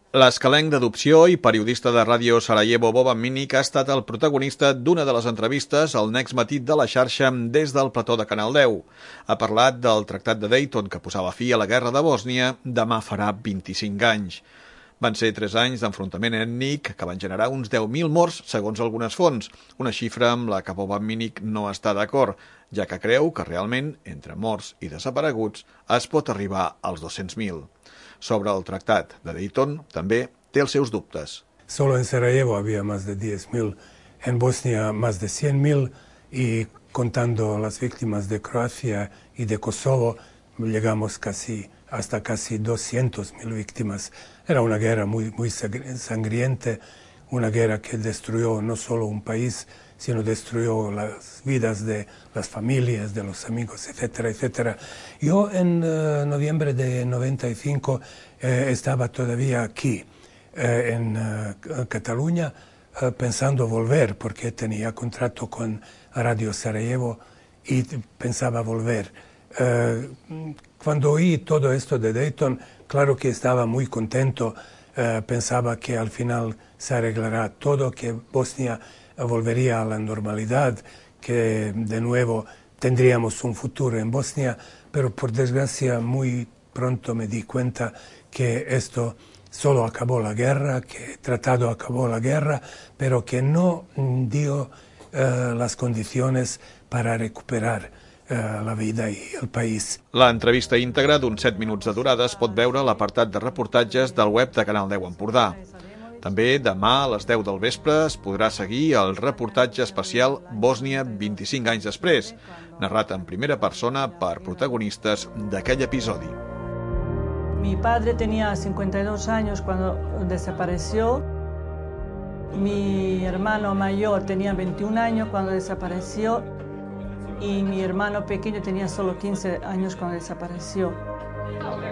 L'escalenc d'adopció i periodista de Ràdio Sarajevo Boban Minic ha estat el protagonista d'una de les entrevistes al Next Matí de la xarxa des del plató de Canal 10. Ha parlat del Tractat de Dayton que posava fi a la guerra de Bòsnia, demà farà 25 anys. Van ser 3 anys d'enfrontament ètnic que van generar uns 10.000 morts, segons algunes fonts, una xifra amb la que Boban Minic no està d'acord, ja que creu que realment, entre morts i desapareguts, es pot arribar als 200.000. Sobre el Tractat de Dayton també té els seus dubtes. Solo en Sarajevo había más de 10.000, en Bosnia más de 100.000 y contando las víctimas de Croacia y de Kosovo llegamos hasta casi 200.000 víctimas. Era una guerra muy sangrienta, una guerra que destruyó no solo un país, sino destruyó las vidas de las familias, de los amigos, etcétera, etcétera. Yo en noviembre de 95 estaba todavía aquí, en Cataluña, pensando volver, porque tenía contrato con Radio Sarajevo y pensaba volver. Cuando oí todo esto de Dayton, claro que estaba muy contento, pensaba que al final se arreglará todo, que Bosnia volvería a la normalidad, que de nuevo tendríamos un futuro en Bosnia, pero por desgracia muy pronto me di cuenta que esto solo acabó la guerra, que el tratado acabó la guerra, pero que no dio las condiciones para recuperar la vida i el país. L'entrevista íntegra d'uns 7 minuts de durada es pot veure a l'apartat de reportatges del web de Canal 10 Empordà. També demà a les 10 del vespre es podrà seguir el reportatge especial Bòsnia 25 anys després, narrat en primera persona per protagonistes d'aquell episodi. Mi padre tenía 52 años cuando desapareció. Mi hermano mayor tenía 21 años cuando desapareció. Y mi hermano pequeño tenía solo 15 años cuando desapareció.